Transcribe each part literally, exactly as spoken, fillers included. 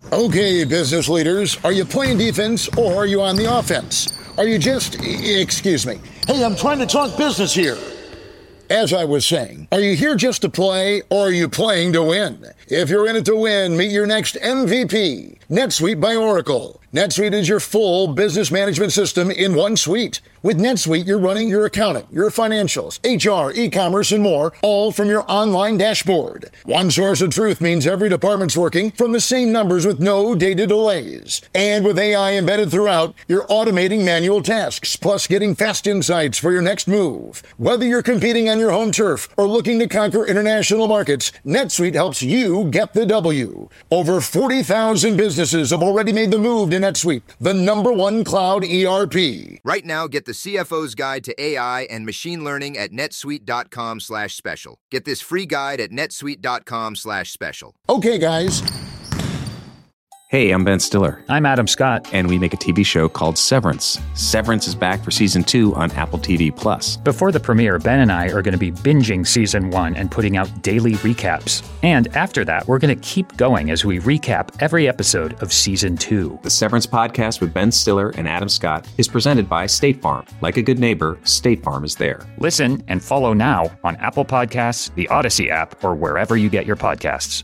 Okay, business leaders, are you playing defense or are you on the offense? Are you just, excuse me, hey, I'm trying to talk business here. As I was saying, are you here just to play or are you playing to win? If you're in it to win, meet your next M V P, NetSuite by Oracle. NetSuite is your full business management system in one suite. With NetSuite, you're running your accounting, your financials, H R, e-commerce, and more, all from your online dashboard. One source of truth means every department's working from the same numbers with no data delays. And with A I embedded throughout, you're automating manual tasks, plus getting fast insights for your next move. Whether you're competing on your home turf or looking to conquer international markets, NetSuite helps you get the W. Over forty thousand businesses have already made the move to NetSuite, the number one cloud E R P. Right now, get the C F O's Guide to A I and Machine Learning at netsuite.com slash special. Get this free guide at netsuite.com slash special. Okay, guys. Hey, I'm Ben Stiller. I'm Adam Scott. And we make a T V show called Severance. Severance is back for season two on Apple T V Plus. Before the premiere, Ben and I are going to be binging season one and putting out daily recaps. And after that, we're going to keep going as we recap every episode of season two. The Severance podcast with Ben Stiller and Adam Scott is presented by State Farm. Like a good neighbor, State Farm is there. Listen and follow now on Apple Podcasts, the Odyssey app, or wherever you get your podcasts.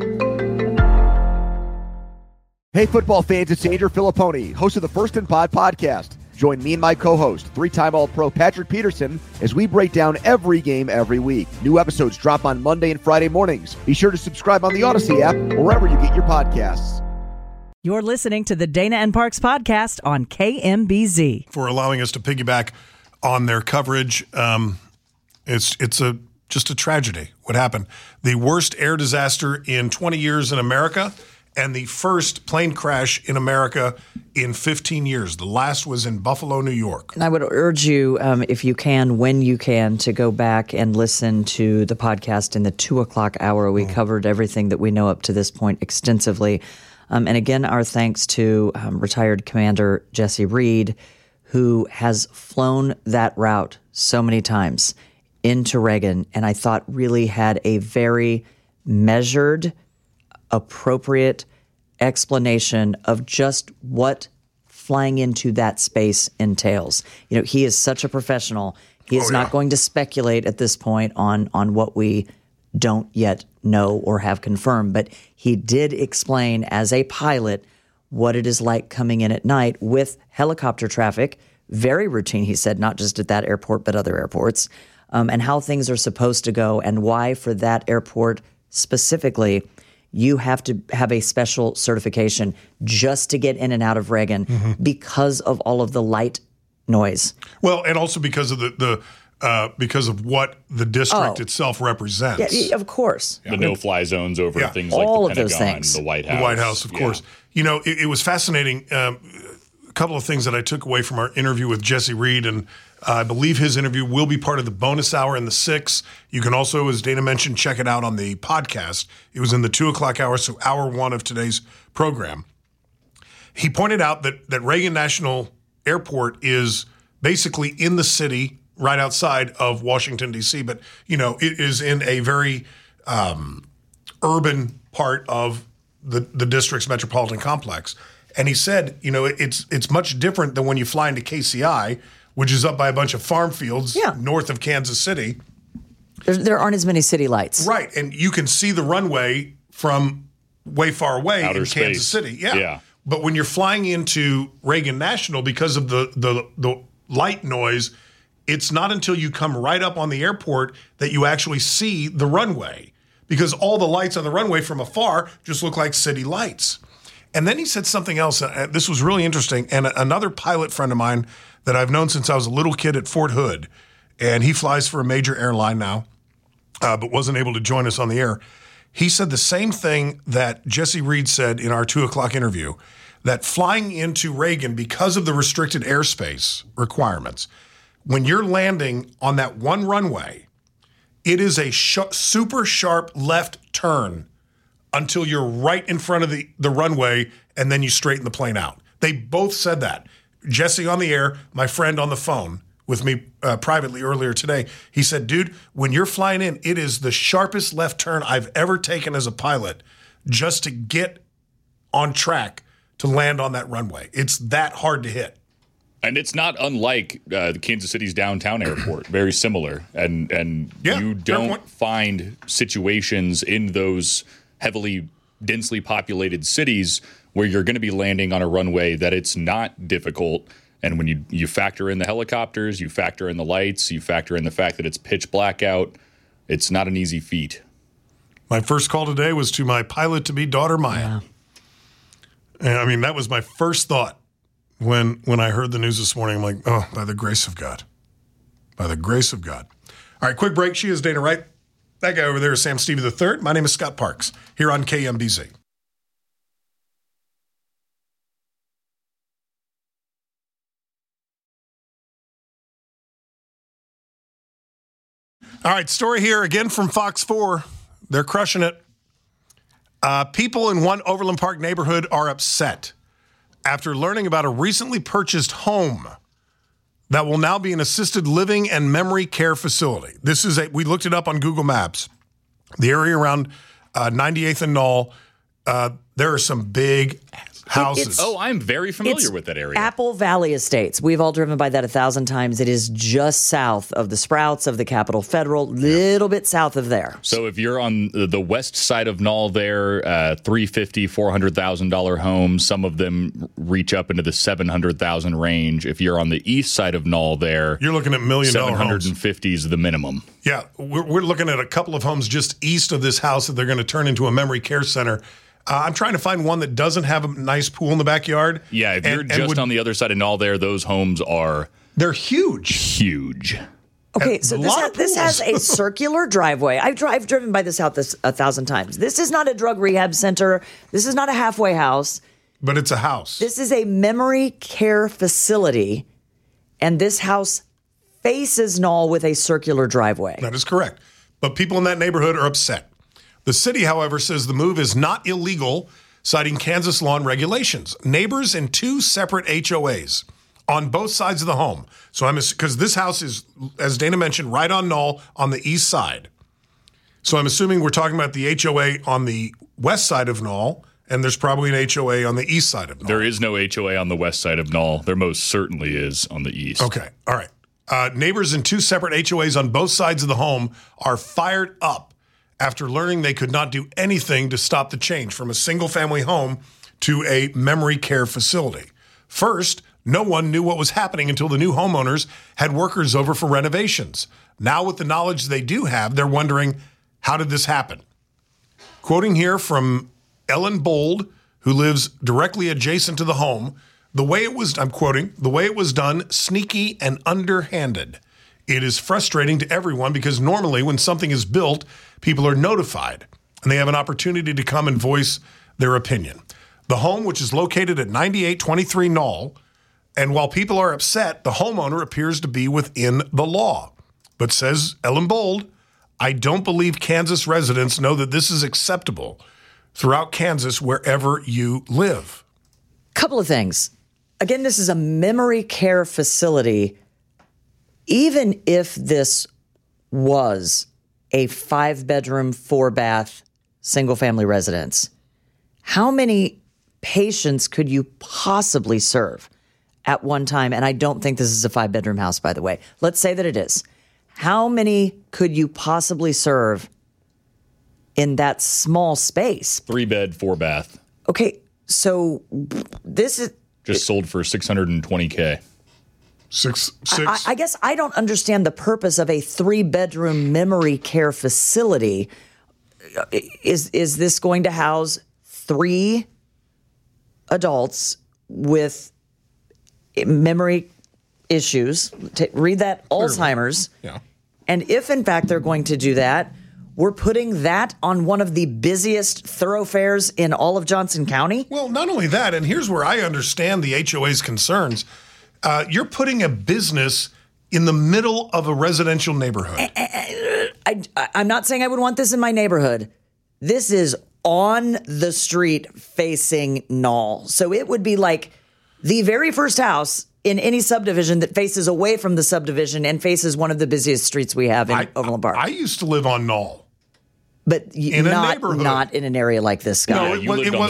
Hey, football fans, it's Andrew Filipponi, host of the First and Pod podcast. Join me and my co-host, three-time All-Pro Patrick Peterson, as we break down every game every week. New episodes drop on Monday and Friday mornings. Be sure to subscribe on the Odyssey app or wherever you get your podcasts. You're listening to the Dana and Parks podcast on K M B Z. For allowing us to piggyback on their coverage. Um, it's it's a just a tragedy what happened. The worst air disaster in twenty years in America, and the first plane crash in America in fifteen years. The last was in Buffalo, New York. And I would urge you, um, if you can, when you can, to go back and listen to the podcast in the two o'clock hour. We mm. covered everything that we know up to this point extensively. Um, and again, our thanks to um, retired Commander Jesse Reed, who has flown that route so many times into Reagan, and I thought really had a very measured, appropriate explanation of just what flying into that space entails. You know, he is such a professional. He is oh, yeah. not going to speculate at this point on on what we don't yet know or have confirmed, but he did explain as a pilot what it is like coming in at night with helicopter traffic, very routine, he said, not just at that airport but other airports, um, and how things are supposed to go and why for that airport specifically you have to have a special certification just to get in and out of Reagan mm-hmm. because of all of the light noise. Well, and also because of the, the uh, because of what the district oh. itself represents. Yeah, of course. Yeah. The no-fly zones over yeah. things all like the of Pentagon, those things. the White House. The White House, of yeah. course. You know, it, it was fascinating. Um, a couple of things that I took away from our interview with Jesse Reed, and uh, I believe his interview will be part of the bonus hour in the six. You can also, as Dana mentioned, check it out on the podcast. It was in the two o'clock hour, so hour one of today's program. He pointed out that that Reagan National Airport is basically in the city, right outside of Washington, D C, but, you know, it is in a very um, urban part of the, the district's metropolitan complex. And he said, you know, it's it's much different than when you fly into K C I, which is up by a bunch of farm fields yeah. north of Kansas City. There, there aren't as many city lights. Right, and you can see the runway from way far away Outer in space. Kansas City. Yeah. yeah. But when you're flying into Reagan National, because of the, the the light noise, it's not until you come right up on the airport that you actually see the runway, because all the lights on the runway from afar just look like city lights. And then he said something else. Uh, this was really interesting. And a, another pilot friend of mine that I've known since I was a little kid at Fort Hood, and he flies for a major airline now, uh, but wasn't able to join us on the air. He said the same thing that Jesse Reed said in our two o'clock interview, that flying into Reagan, because of the restricted airspace requirements, when you're landing on that one runway, it is a sh- super sharp left turn until you're right in front of the, the runway, and then you straighten the plane out. They both said that. Jesse on the air, my friend on the phone with me uh, privately earlier today, he said, dude, when you're flying in, it is the sharpest left turn I've ever taken as a pilot just to get on track to land on that runway. It's that hard to hit. And it's not unlike uh, the Kansas City's downtown airport, very similar. And and Yeah, you fair don't point. find situations in those heavily, densely populated cities where you're going to be landing on a runway that it's not difficult. And when you, you factor in the helicopters, you factor in the lights, you factor in the fact that it's pitch black out, it's not an easy feat. My first call today was to my pilot-to-be daughter, Maya. Yeah. And I mean, that was my first thought. When when I heard the news this morning, I'm like, oh, by the grace of God. By the grace of God. All right, quick break. She is Dana Wright. That guy over there is Sam Stevie the third. My name is Scott Parks here on K M B Z. All right, story here again from Fox four. They're crushing it. Uh, people in one Overland Park neighborhood are upset after learning about a recently purchased home that will now be an assisted living and memory care facility. This is a, we looked it up on Google Maps. The area around uh, ninety-eighth and Knoll, uh, there are some big houses. Oh, I'm very familiar It's with that area. Apple Valley Estates. We've all driven by that a thousand times. It is just south of the Sprouts, of the Capitol Federal, little bit south of there. So if you're on the west side of Knoll there, uh, three hundred fifty thousand dollars, four hundred thousand dollars homes, some of them reach up into the seven hundred thousand dollars range. If you're on the east side of Knoll there, You're looking at million-dollar homes. seven hundred fifty is the minimum. Yeah, we're, we're looking at a couple of homes just east of this house that they're going to turn into a memory care center. Uh, I'm trying to find one that doesn't have a nice pool in the backyard. Yeah, if and, you're and just would, on the other side of Knoll there, those homes are they're huge. huge. Okay, And so a this, lot ha- of this has a pools. circular driveway. I've, dri- I've driven by this house this, a thousand times. This is not a drug rehab center. This is not a halfway house. But it's a house. This is a memory care facility, and this house faces Knoll with a circular driveway. That is correct. But people in that neighborhood are upset. The city, however, says the move is not illegal, citing Kansas law and regulations. Neighbors in two separate H O As on both sides of the home. So I'm because this house is, as Dana mentioned, right on Knoll on the east side. So I'm assuming we're talking about the H O A on the west side of Knoll, and there's probably an H O A on the east side of Knoll. There is no H O A on the west side of Knoll. There most certainly is on the east. Okay. All right. Uh, neighbors in two separate H O As on both sides of the home are fired up after learning they could not do anything to stop the change from a single-family home to a memory care facility. First, no one knew what was happening until the new homeowners had workers over for renovations. Now, with the knowledge they do have, they're wondering, how did this happen? Quoting here from Ellen Bold, who lives directly adjacent to the home, the way it was, I'm quoting, the way it was done, sneaky and underhanded. It is frustrating to everyone because normally when something is built, people are notified and they have an opportunity to come and voice their opinion. The home, which is located at ninety-eight twenty-three Knoll, and while people are upset, the homeowner appears to be within the law. But says Ellen Bold, I don't believe Kansas residents know that this is acceptable throughout Kansas wherever you live. Couple of things. Again, this is a memory care facility. Even if this was a five-bedroom, four-bath, single-family residence, how many patients could you possibly serve at one time? And I don't think this is a five-bedroom house, by the way. Let's say that it is. How many could you possibly serve in that small space? Three bed, four bath. Okay, so this is... Just sold for six hundred twenty K. Six, six. I, I guess I don't understand the purpose of a three-bedroom memory care facility. Is is this going to house three adults with memory issues? T- read that, Alzheimer's. Yeah. And if, in fact, they're going to do that, we're putting that on one of the busiest thoroughfares in all of Johnson County? Well, not only that, and here's where I understand the H O A's concerns. Uh, you're putting a business in the middle of a residential neighborhood. I, I, I'm not saying I would want this in my neighborhood. This is on the street facing Knoll. So it would be like the very first house in any subdivision that faces away from the subdivision and faces one of the busiest streets we have in I, Overland Park. I used to live on Knoll. but y- in a not, neighborhood. not in an area like this, Scott. No, Yeah, it, you was, lived it on wasn't.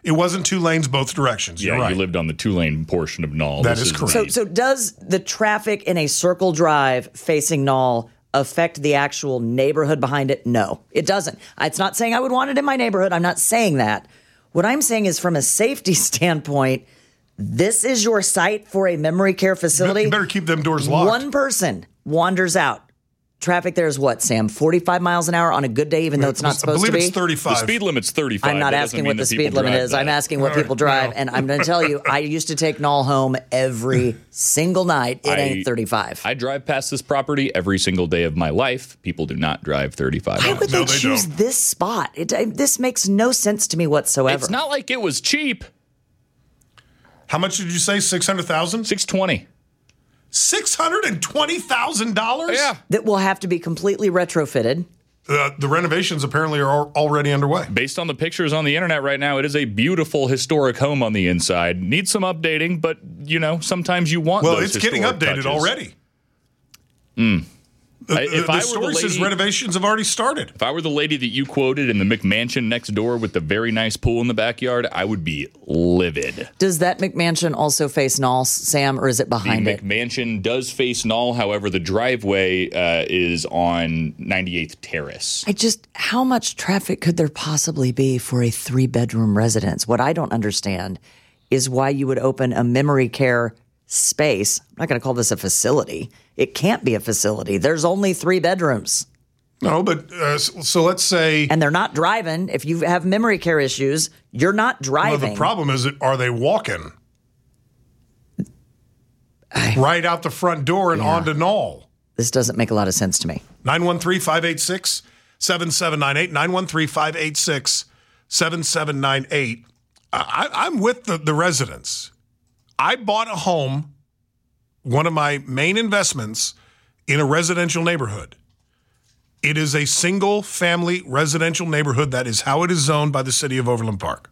It wasn't two lanes both directions. Yeah, You're right. you lived on the two-lane portion of Knoll. That This is correct. So, so does the traffic in a circle drive facing Knoll affect the actual neighborhood behind it? No, it doesn't. It's not saying I would want it in my neighborhood. I'm not saying that. What I'm saying is from a safety standpoint, this is your site for a memory care facility. You better keep them doors locked. One person wanders out. Traffic there is what, Sam? forty-five miles an hour on a good day, even though it's not supposed to be? I believe it's thirty-five. The speed limit's thirty-five. I'm not That asking doesn't what mean the that speed people limit drive is. that. I'm asking what All right, people drive. no. And I'm going to tell you, I used to take Knoll home every single night. It I- ain't thirty-five. I drive past this property every single day of my life. People do not drive thirty-five. Why would No, they they choose don't. this spot? It, I- this makes no sense to me whatsoever. It's not like it was cheap. How much did you say? six hundred thousand dollars? six twenty. six hundred twenty thousand dollars? Yeah. That will have to be completely retrofitted. Uh, the renovations apparently are al- already underway. Based on the pictures on the internet right now, it is a beautiful historic home on the inside. Needs some updating, but you know, sometimes you want. Well, those it's getting historic updated touches. already. Mm. The, I- if the, the I were story the says lady- renovations have already started. If I were the lady that you quoted in the McMansion next door with the very nice pool in the backyard, I would be livid. Does that McMansion also face Knoll, Sam, or is it The behind it? McMansion does face Knoll, however, the driveway uh, is on ninety-eighth Terrace. I just, how much traffic could there possibly be for a three bedroom residence? What I don't understand is why you would open a memory care space. I'm not going to call this a facility. It can't be a facility. There's only three bedrooms. No, but uh, so, so let's say. And they're not driving. If you have memory care issues, you're not Well, driving. the problem is, that are they walking right out the front door and onto Knoll? This doesn't make a lot of sense to me. nine one three, five eight six, seven seven nine eight. nine one three, five eight six, seven seven nine eight. I, I'm with the, the residents. I bought a home, one of my main investments, in a residential neighborhood. It is a single-family residential neighborhood. That is how it is zoned by the city of Overland Park.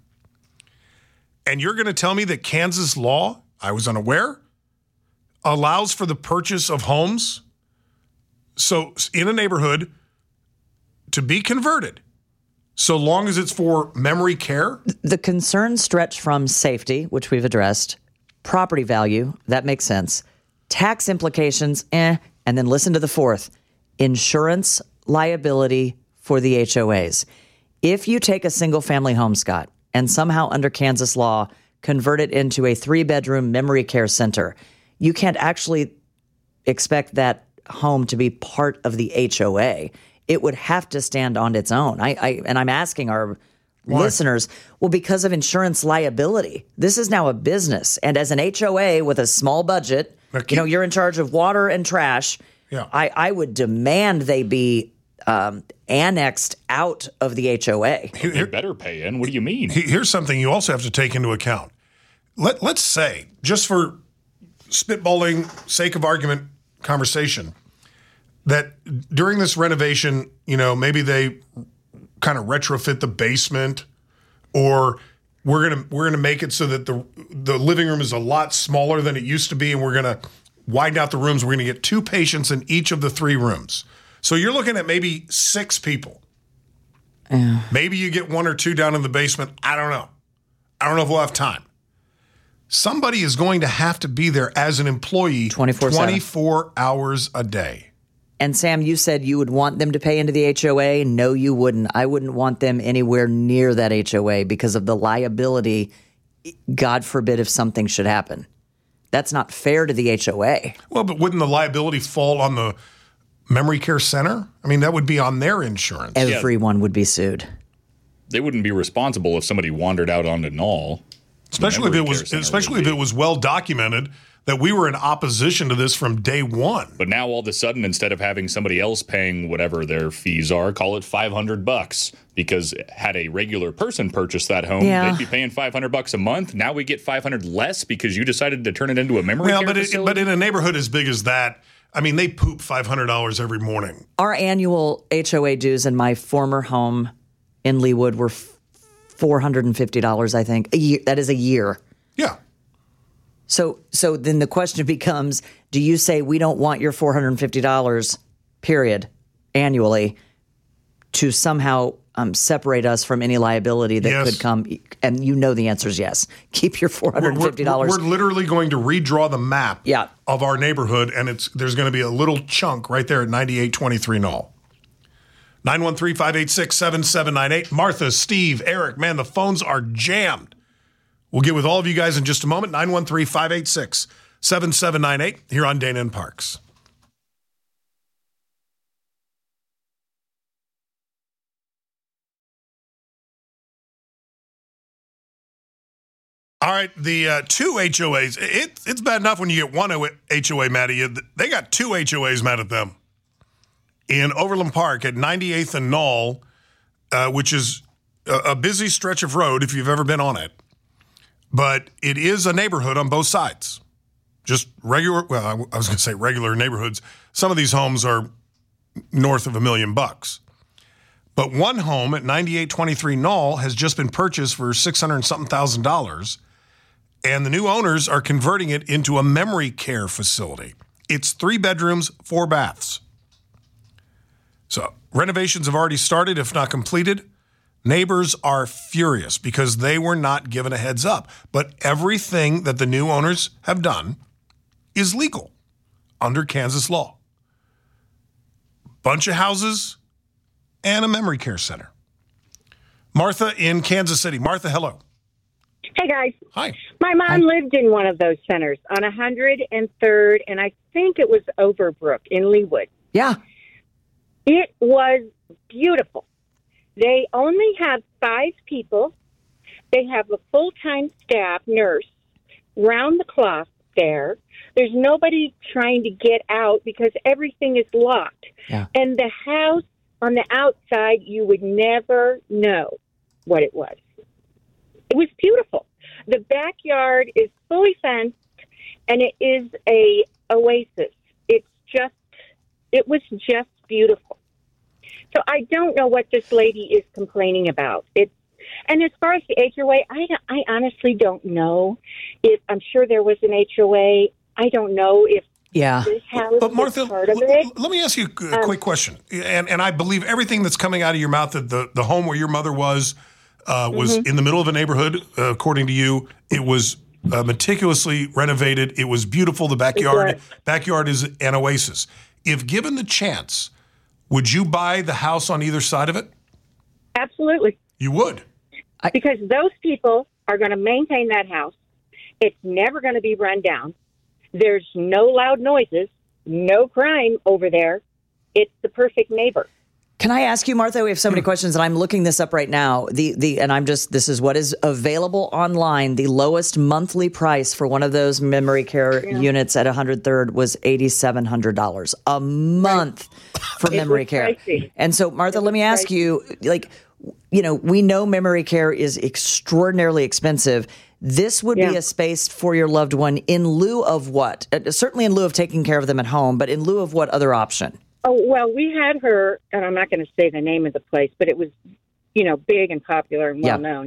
And you're going to tell me that Kansas law, I was unaware, allows for the purchase of homes, so in a neighborhood, to be converted, so long as it's for memory care? The concerns stretch from safety, which we've addressed, property value, that makes sense, tax implications, eh, and then listen to the fourth, insurance liability for the H O As. If you take a single-family home, Scott, and somehow under Kansas law convert it into a three-bedroom memory care center, you can't actually expect that home to be part of the H O A. It would have to stand on its own. I, I and I'm asking our Why? listeners, well, because of insurance liability. This is now a business. And as an H O A with a small budget, you know, you're in charge of water and trash. Yeah. I, I would demand they be um, annexed out of the H O A. They better pay in. What do you mean? Here's something you also have to take into account. Let, let's say, just for spitballing, sake of argument conversation, that during this renovation, you know, maybe they kind of retrofit the basement, or we're gonna we're gonna make it so that the the living room is a lot smaller than it used to be, and we're gonna widen out the rooms. We're gonna get two patients in each of the three rooms. So you're looking at maybe six people. Yeah. Maybe you get one or two down in the basement. I don't know. I don't know if we'll have time. Somebody is going to have to be there as an employee twenty-four seven. twenty-four hours a day. And Sam, you said you would want them to pay into the H O A. No, you wouldn't. I wouldn't want them anywhere near that H O A because of the liability. God forbid if something should happen. That's not fair to the H O A. Well, but wouldn't the liability fall on the memory care center? I mean, that would be on their insurance. Everyone would be sued. They wouldn't be responsible if somebody wandered out onto Knoll. Especially if it Memory was care center especially would if be. it was well documented that we were in opposition to this from day one. But now all of a sudden, instead of having somebody else paying whatever their fees are, call it five hundred bucks. Because had a regular person purchased that home, Yeah. they'd be paying five hundred bucks a month. Now we get five hundred less because you decided to turn it into a memory Well, care but it, facility. but in a neighborhood as big as that, I mean, they poop five hundred dollars every morning. Our annual H O A dues in my former home in Leawood were four hundred fifty dollars, I think. A year. That is a year. Yeah. So so then the question becomes, do you say we don't want your four hundred fifty dollars, period, annually, to somehow um, separate us from any liability that Yes. could come? And you know the answer is yes. Keep your four hundred fifty dollars. We're, we're literally going to redraw the map Yeah. of our neighborhood, and it's there's going to be a little chunk right there at ninety-eight twenty-three Knoll. nine one three, five eight six, seven seven nine eight. Martha, Steve, Eric, man, the phones are jammed. We'll get with all of you guys in just a moment. nine one three, five eight six, seven seven nine eight here on Dana and Parks. All right, the uh, two H O As. It, it's bad enough when you get one H O A mad at you. They got two H O As mad at them. In Overland Park at ninety-eighth and Knoll, uh, which is a, a busy stretch of road if you've ever been on it. But it is a neighborhood on both sides. Just regular, well, I was going to say regular neighborhoods. Some of these homes are north of a million bucks. But one home at ninety-eight twenty-three Knoll has just been purchased for six hundred and something thousand dollars. And the new owners are converting it into a memory care facility. It's three bedrooms, four baths. So renovations have already started, if not completed. Neighbors are furious because they were not given a heads up. But everything that the new owners have done is legal under Kansas law. Bunch of houses and a memory care center. Martha in Kansas City. Martha, hello. Hey, guys. Hi. My mom Hi. lived in one of those centers on one hundred third, and I think it was Overbrook in Leawood. Yeah. It was beautiful. They only have five people. They have a full-time staff nurse round the clock there. There's nobody trying to get out because everything is locked. Yeah. And the house on the outside, you would never know what it was. It was beautiful. The backyard is fully fenced, and it is a oasis. It's just, it was just beautiful. So I don't know what this lady is complaining about. It's, and as far as the H O A, I, I honestly don't know. If I'm sure there was an H O A. I don't know if Yeah. this house But Martha, is part of l- it. l- let me ask you a Um, quick question. And and I believe everything that's coming out of your mouth that the, the home where your mother was uh, was Mm-hmm. in the middle of a neighborhood, uh, according to you. It was uh, meticulously renovated. It was beautiful. The backyard was. backyard is an oasis. If given the chance, would you buy the house on either side of it? Absolutely. You would. Because those people are going to maintain that house. It's never going to be run down. There's no loud noises, no crime over there. It's the perfect neighbor. Can I ask you, Martha? We have so many questions, and I'm looking this up right now. The the and I'm just this is what is available online. The lowest monthly price for one of those memory care Yeah. units at one hundred third was eighty-seven hundred dollars a month for It memory was care. pricey. And so, Martha, It let me was ask you, like, you know, we know memory care is extraordinarily expensive. This would be Yeah. a space for your loved one in lieu of what? Uh, certainly in lieu of taking care of them at home, but in lieu of what other option? Oh, well, we had her, and I'm not going to say the name of the place, but it was, you know, big and popular and well Yeah. known.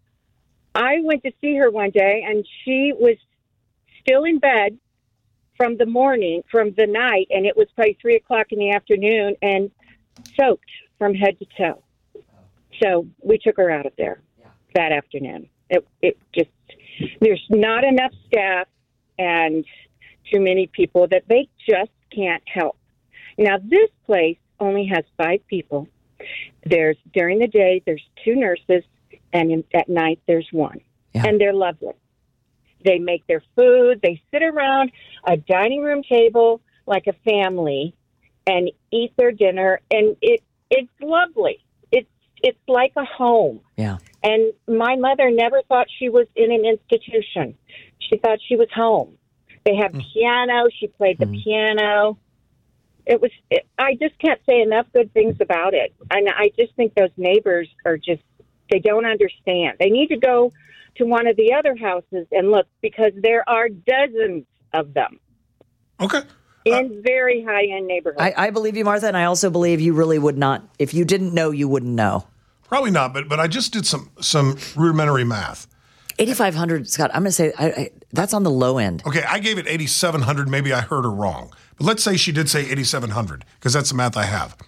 I went to see her one day, and she was still in bed from the morning, from the night, and it was probably three o'clock in the afternoon, and soaked from head to toe. So we took her out of there that afternoon. It, it just, there's not enough staff and too many people that they just can't help. Now, this place only has five people. There's, during the day, there's two nurses, and in, at night, there's one. Yeah. And they're lovely. They make their food. They sit around a dining room table like a family and eat their dinner, and it it's lovely. It's it's like a home. Yeah. And my mother never thought she was in an institution. She thought she was home. They have piano. She played the Mm. piano. It was. It, I just can't say enough good things about it. And I just think those neighbors are just. They don't understand. They need to go to one of the other houses and look, because there are dozens of them Okay. in very high-end neighborhoods. I, I believe you, Martha, and I also believe you really would not. If you didn't know, you wouldn't know. Probably not, but but I just did some some rudimentary math. eighty-five hundred, Scott. I'm going to say I, I, that's on the low end. Okay, I gave it eighty-seven hundred. Maybe I heard her wrong. But let's say she did say eighty-seven hundred, because that's the math I have.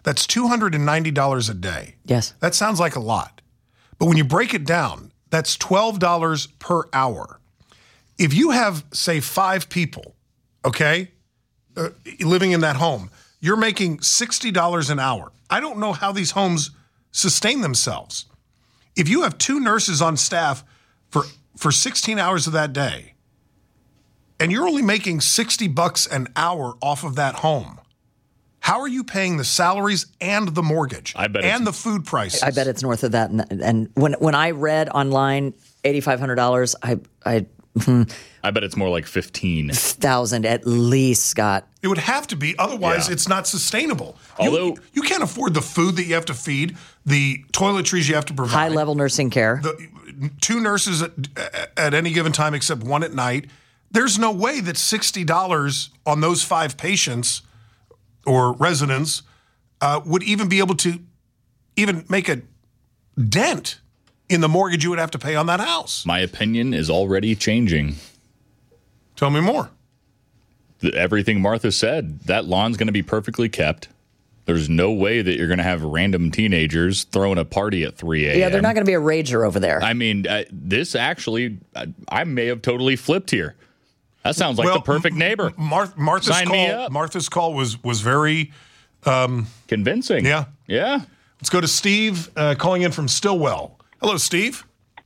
That's two hundred ninety dollars a day. Yes. That sounds like a lot. But when you break it down, that's twelve dollars per hour. If you have, say, five people, okay, uh, living in that home, you're making sixty dollars an hour. I don't know how these homes sustain themselves. If you have two nurses on staff for, for sixteen hours of that day, and you're only making sixty bucks an hour off of that home, how are you paying the salaries and the mortgage I bet and the food prices? I bet it's north of that. And, and when when I read online eighty-five hundred dollars, I I hmm, I bet it's more like fifteen thousand at least, Scott. It would have to be. Otherwise, Yeah. it's not sustainable. You- Although- you, can't afford the food that you have to feed, the toiletries you have to provide. High level nursing care. The, two nurses at, at any given time except one at night. There's no way that sixty dollars on those five patients or residents uh, would even be able to even make a dent in the mortgage you would have to pay on that house. My opinion is already changing. Tell me more. The- Everything Martha said, that lawn's going to be perfectly kept. There's no way that you're going to have random teenagers throwing a party at three a.m. Yeah, they're not going to be a rager over there. I mean, uh, this actually, I, I may have totally flipped here. That sounds like Well, the perfect neighbor. Mar- Martha's Sign me call. up. Martha's call was was very um, convincing. Yeah, yeah. Let's go to Steve uh, calling in from Stillwell. Hello, Steve.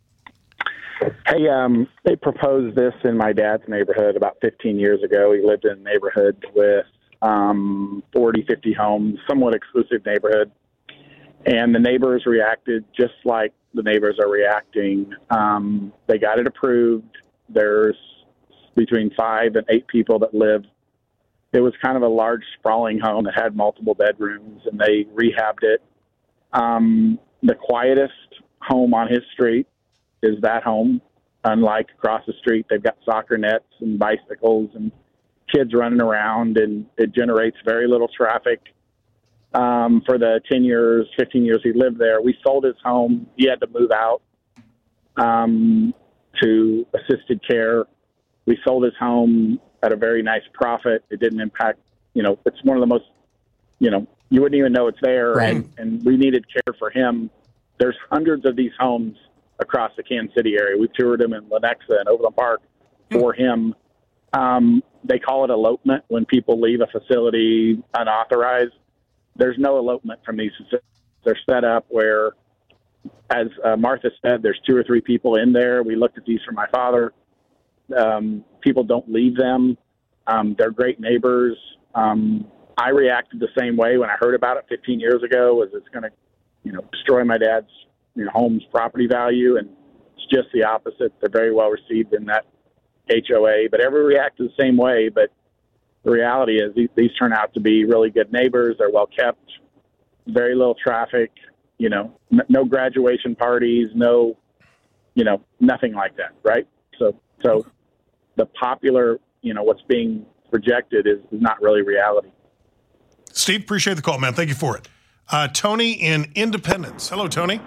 Hey, um, they proposed this in my dad's neighborhood about fifteen years ago. He lived in a neighborhood with um, forty, fifty homes, somewhat exclusive neighborhood. And the neighbors reacted just like the neighbors are reacting. Um, they got it approved. There's between five and eight people that live. It was kind of a large, sprawling home that had multiple bedrooms, and they rehabbed it. Um, the quietest home on his street is that home. Unlike across the street, they've got soccer nets and bicycles and kids running around, and it generates very little traffic. Um, for the ten years, fifteen years he lived there, we sold his home. He had to move out um, to assisted care. We sold his home at a very nice profit. It didn't impact, you know, it's one of the most, you know, you wouldn't even know it's there. Right. And, and we needed care for him. There's hundreds of these homes across the Kansas City area. We toured them in Lenexa and Overland Park for him. Um, they call it elopement when people leave a facility unauthorized. There's no elopement from these facilities. They're set up where, as uh, Martha said, there's two or three people in there. We looked at these for my father. Um, people don't leave them. Um, they're great neighbors. Um, I reacted the same way when I heard about it fifteen years ago, was it's going to, you know, destroy my dad's, you know, home's property value, and it's just the opposite. They're very well received in that H O A, but everyone reacted the same way. But the reality is these, these turn out to be really good neighbors. They're well kept, very little traffic, you know, n- no graduation parties, no, you know, nothing like that, right? So, so the popular, you know, what's being projected is, is not really reality. Steve, appreciate the call, man. Thank you for it. Uh, Tony in Independence. Hello, Tony.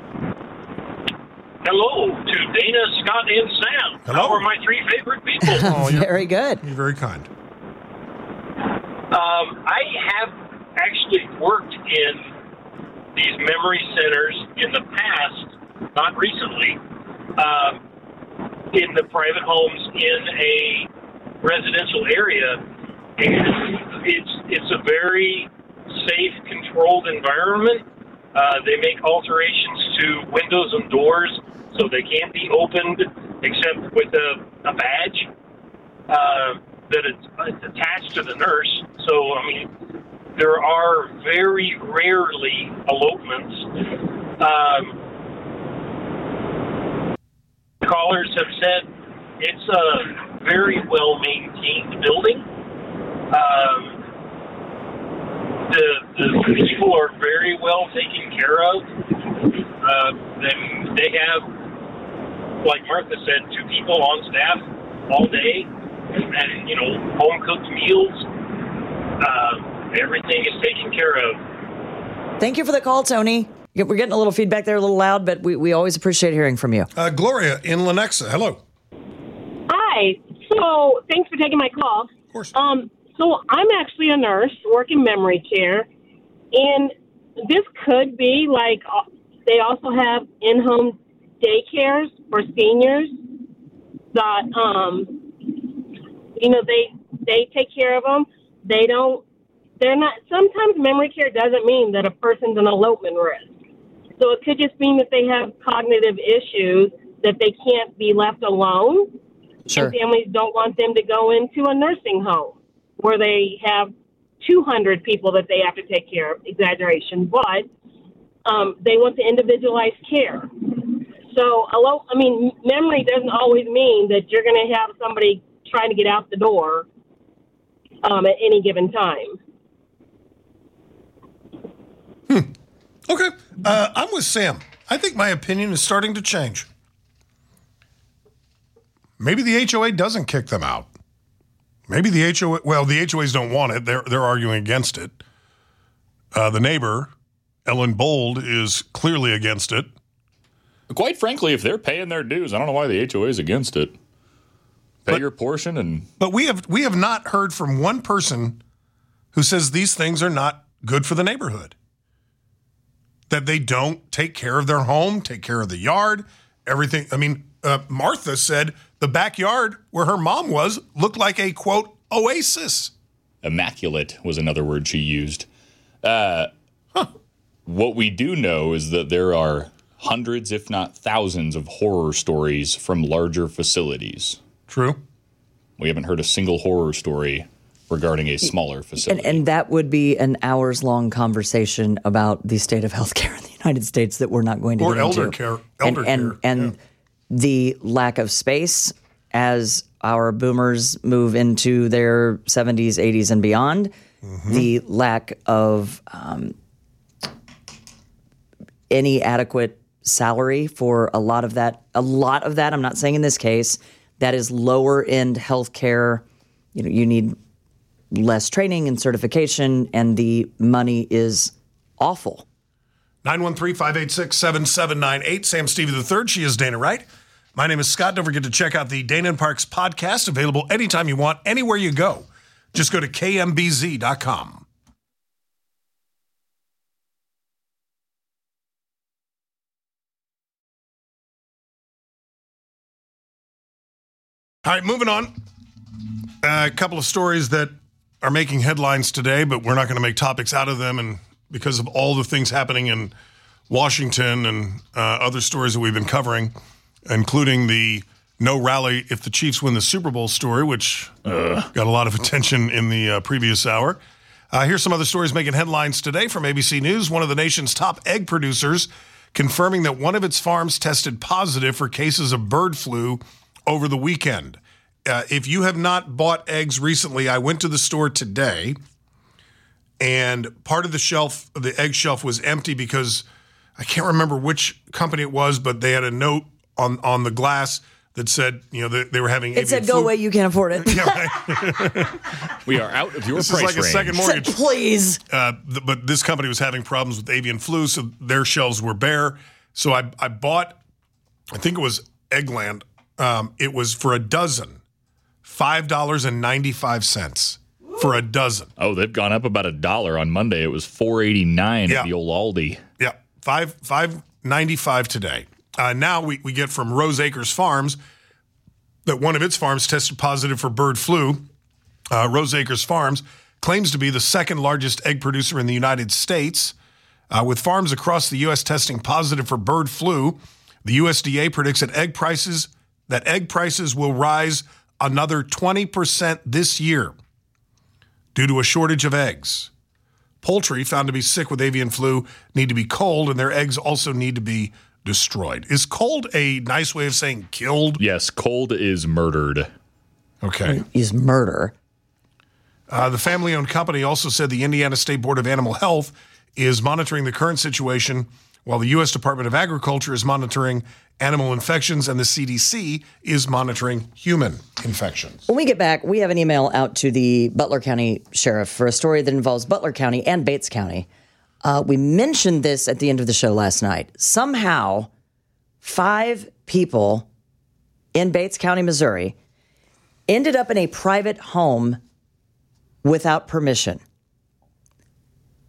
Hello to Dana, Scott, and Sam. Hello. How are my three favorite people? Oh, you're, Very good. you're very kind. um, I have actually worked in these memory centers in the past, not recently, um, in the private homes in a residential area, and it's it's a very safe, controlled environment. Uh, they make alterations to windows and doors so they can't be opened except with a, a badge uh, that it's, it's attached to the nurse. So, I mean, there are very rarely elopements. Um, callers have said it's a very well-maintained building. Um, The, the people are very well taken care of. Uh, then they have, like Martha said, two people on staff all day, and you know, home cooked meals. Uh, everything is taken care of. Thank you for the call, Tony. We're getting a little feedback there, a little loud, but we, we always appreciate hearing from you. Uh, Gloria in Lenexa. Hello. Hi. So thanks for taking my call. Of course. Um, so I'm actually a nurse, working memory care, and this could be like uh, they also have in-home daycares for seniors that, um, you know, they they take care of them. They don't, they're not, sometimes memory care doesn't mean that a person's an elopement risk. So it could just mean that they have cognitive issues, that they can't be left alone. Sure. And families don't want them to go into a nursing home where they have two hundred people that they have to take care of, exaggeration, but um, they want the individualized care. So, I mean, memory doesn't always mean that you're going to have somebody trying to get out the door um, at any given time. Hmm. Okay. Uh, I'm with Sam. I think my opinion is starting to change. Maybe the H O A doesn't kick them out. Maybe the H O A, well, the H O As don't want it. They're, they're arguing against it. Uh, the neighbor, Ellen Bold, is clearly against it. Quite frankly, if they're paying their dues, I don't know why the H O A is against it. Pay but, your portion and... But we have we have not heard from one person who says these things are not good for the neighborhood. That they don't take care of their home, take care of the yard, everything. I mean, uh, Martha said the backyard where her mom was looked like a, quote, oasis. Immaculate was another word she used. Uh, huh. What we do know is that there are hundreds, if not thousands, of horror stories from larger facilities. True. We haven't heard a single horror story regarding a smaller facility. And, and that would be an hours-long conversation about the state of healthcare in the United States that we're not going to or get elder into. Care, elder and, care. And, and yeah. the lack of space as our boomers move into their seventies, eighties, and beyond. Mm-hmm. The lack of um, any adequate salary for a lot of that. A lot of that, I'm not saying in this case, that is lower-end healthcare. You know, you need less training and certification, and the money is awful. nine one three, five eight six, seven seven nine eight. Sam Stevie the third. She is Dana Wright. My name is Scott. Don't forget to check out the Dana and Parks podcast, available anytime you want, anywhere you go. Just go to K M B Z dot com. All right, moving on. Uh, a couple of stories that are making headlines today, but we're not going to make topics out of them. And because of all the things happening in Washington and uh, other stories that we've been covering, including the no rally if the Chiefs win the Super Bowl story, which uh, got a lot of attention in the uh, previous hour. Uh, here's some other stories making headlines today from A B C News. One of the nation's top egg producers confirming that one of its farms tested positive for cases of bird flu over the weekend. Uh, if you have not bought eggs recently, I went to the store today, and part of the shelf, the egg shelf, was empty because I can't remember which company it was, but they had a note on, on the glass that said, you know, they, they were having It said, go away, you can't afford it. Yeah, right. We are out of your this price is like range. a second mortgage. Said, please. Uh, th- but this company was having problems with avian flu, so their shelves were bare. So I, I bought, I think it was Eggland. Um, it was for a dozen, five dollars and ninety-five cents for a dozen. Oh, they've gone up about a dollar. On Monday, it was four eighty-nine yeah. at the old Aldi. Yeah, five five ninety-five today. Uh, now we, we get from Rose Acres Farms that one of its farms tested positive for bird flu. Uh, Rose Acres Farms claims to be the second largest egg producer in the United States. Uh, with farms across the U S testing positive for bird flu, the U S D A predicts that egg prices that egg prices will rise another twenty percent this year due to a shortage of eggs. Poultry found to be sick with avian flu need to be culled, and their eggs also need to be destroyed. Is cold a nice way of saying killed? Yes, cold is murdered. Okay. Is murder. Uh, the family-owned company also said the Indiana State Board of Animal Health is monitoring the current situation, while the U S Department of Agriculture is monitoring animal infections and the C D C is monitoring human infections. When we get back, we have an email out to the Butler County Sheriff for a story that involves Butler County and Bates County. Uh, we mentioned this at the end of the show last night. Somehow, five people in Bates County, Missouri, ended up in a private home without permission.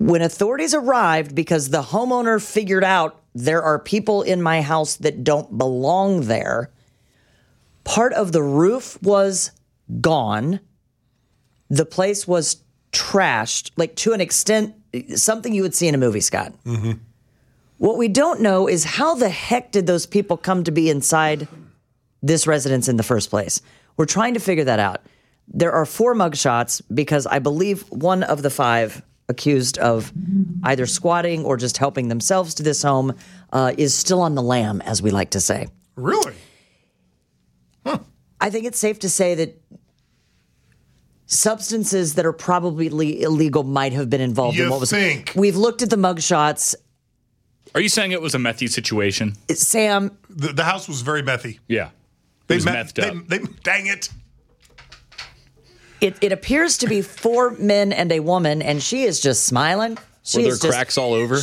When authorities arrived, because the homeowner figured out there are people in my house that don't belong there, part of the roof was gone. The place was trashed, like to an extent, something you would see in a movie, Scott. Mm-hmm. What we don't know is how the heck did those people come to be inside this residence in the first place? We're trying to figure that out. There are four mugshots because I believe one of the five accused of either squatting or just helping themselves to this home uh, is still on the lam, as we like to say. Really? Huh. I think it's safe to say that substances that are probably illegal might have been involved You in what was. think? We've looked at the mugshots. Are you saying it was a methy situation? Sam, The, the house was very methy. Yeah. It They was met- methed up. They, they, dang it. it, it appears to be four men and a woman, and she is just smiling. She Were there is just, cracks all over?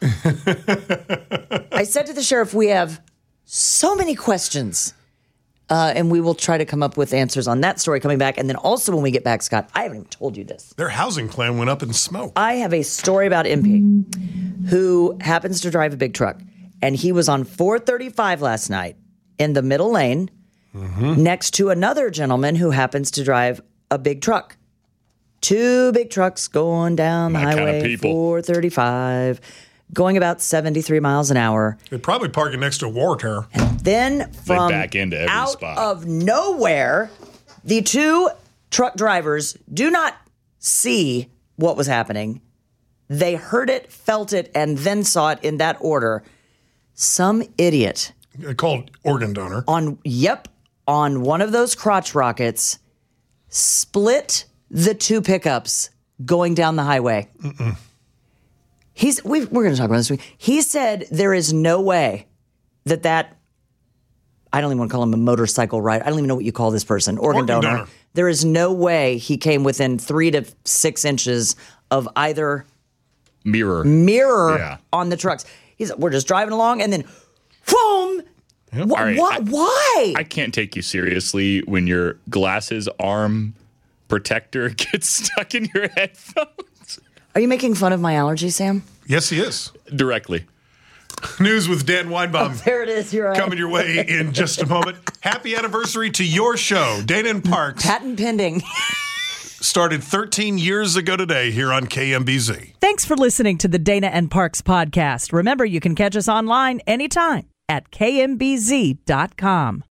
I said to the sheriff, we have so many questions, uh, and we will try to come up with answers on that story coming back. And then also when we get back, Scott, I haven't even told you this. Their housing plan went up in smoke. I have a story about M P who happens to drive a big truck, and he was on four thirty-five last night in the middle lane next to another gentleman who happens to drive a big truck. Two big trucks going down the My kind of highway, people. four thirty-five, going about seventy-three miles an hour. They're probably parking next to a war tower. Then from back into every out spot. of nowhere, the two truck drivers do not see what was happening. They heard it, felt it, and then saw it in that order. Some idiot They're called organ donor. on, yep, on one of those crotch rockets split the two pickups going down the highway. Mm-mm. He's we we're going to talk about this week. He said there is no way that that I don't even want to call him a motorcycle ride. I don't even know what you call this person. Organ, Organ donor. donor. There is no way he came within three to six inches of either Mirror. mirror Yeah. on the trucks. He's we're just driving along and then boom. Wh- All right, why? I- why? I can't take you seriously when your glasses arm protector gets stuck in your headphones. Are you making fun of my allergy, Sam? Yes, he is. Directly. News with Dan Weinbaum. There it is. You're right. Coming your way in just a moment. Happy anniversary to your show. Dana and Parks Patent pending. started thirteen years ago today here on K M B Z. Thanks for listening to the Dana and Parks podcast. Remember, you can catch us online anytime at K M B Z dot com.